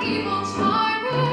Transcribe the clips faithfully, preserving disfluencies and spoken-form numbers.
evil charmer.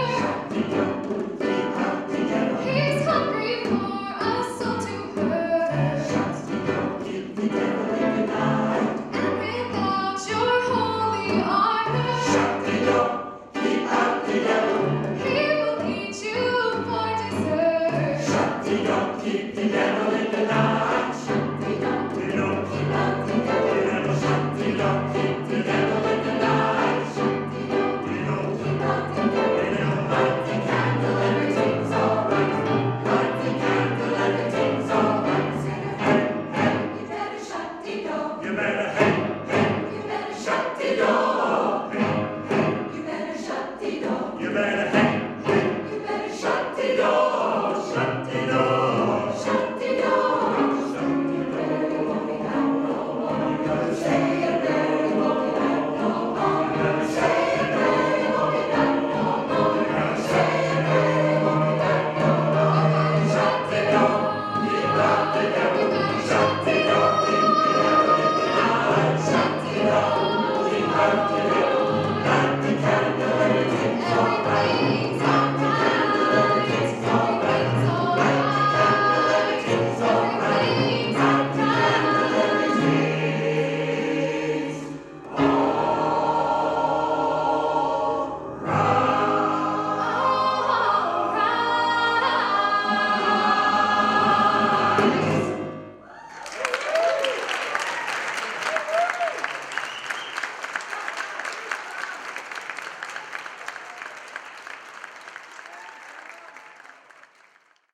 He's hungry for a soul to hurt. Keep the devil in the night. And without your holy armor, Shut the door, keep out the devil. he will eat you for dessert. Shut the door, keep the devil in the night. Shut the door, The door, keep out the devil. shut the door, keep the devil in the night. Shut the door, The door, keep out the devil. light the candle, everything's alright. Light the candle, everything's alright. Hey, hey, You better shut the door. you better hey, hey, You better shut the door. Hey, hey, You better shut the door. you better